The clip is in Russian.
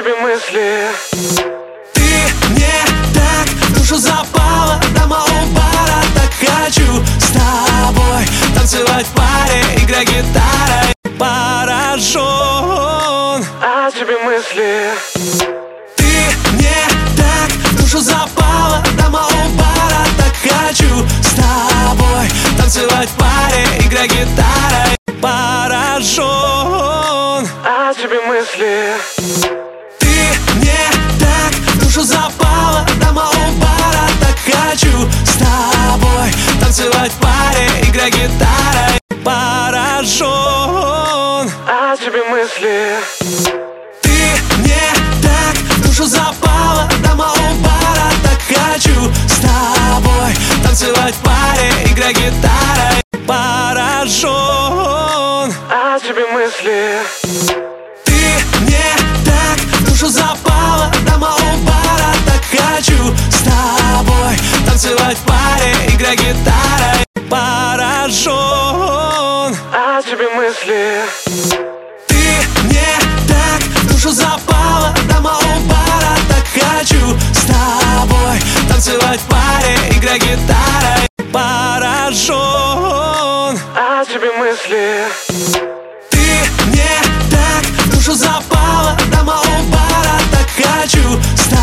тебе мысли. Ты мне так в душу запала, дома у бара, так хочу с тобой танцевать в паре, играй гитарой. Поражен О тебе мысли. Ты мне так в душу запала, дома у бара, так хочу с тобой танцевать в паре, играй гитарой. Поражен О тебе мысли. Ты мне так в душу запала, дома у бара, так хочу с тобой танцевать в паре, играй гитарой. Поражен О тебе мысли. Ты мне так в душу запала, дома у бара, так хочу с тобой танцевать в паре, играй гитарой. Поражен О тебе мысли. Ты мне так в душу запала, дома у бара, так хочу с тобой танцевать в паре, играй гитарой. Поражен О тебе мысли. Ты мне так в душу запала, дома у бара, так хочу с тобой танцевать в паре, играй гитарой. Поражен О тебе мысли. Ты мне так в душу запала, дома у бара, так хочу с тобой